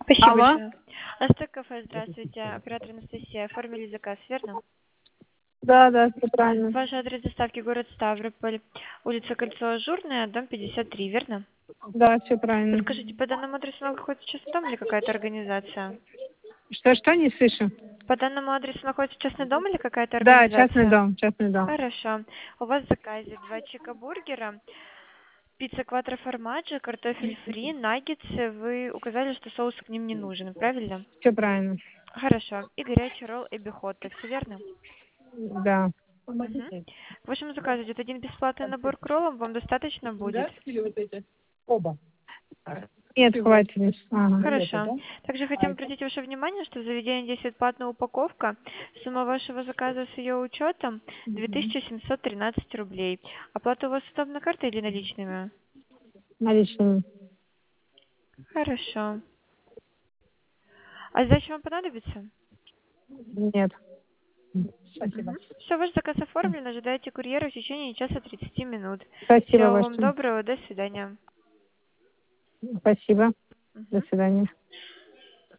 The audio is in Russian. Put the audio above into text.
Спасибо Алло. большое. Астек кафе, здравствуйте. Оператор Анастасия. Оформили заказ, верно? Да, да, все правильно. Ваш адрес доставки город Ставрополь, улица Кольцо Ажурная, дом 53, верно? Да, все правильно. Подскажите, по данному адресу находится частный дом или какая-то организация? Что, не слышу? По данному адресу находится частный дом или какая-то Да, частный организация? дом, частный дом. Хорошо. У вас в заказе 2 чикабургера, пицца кватро формаджо, картофель фри, наггетсы. Вы указали, что соус к ним не нужен, правильно? Все правильно. Хорошо. И горячий ролл эбихотто, все верно? Да. Мгм. К вашему заказу идет один бесплатный набор к роллам, вам достаточно будет? Нет, хватит. Ага. Хорошо. Также хотим обратить ваше внимание, что в заведении действует платная упаковка. Сумма вашего заказа с ее учетом 2713 рублей. Оплата у вас удобна картой или наличными? Наличными. Хорошо. А сдача вам понадобится? Нет. Спасибо. Все, ваш заказ оформлен. Ожидайте курьера в течение часа 30 минут. Спасибо Всего вам большое. доброго. До свидания. Спасибо. До Мгм. свидания.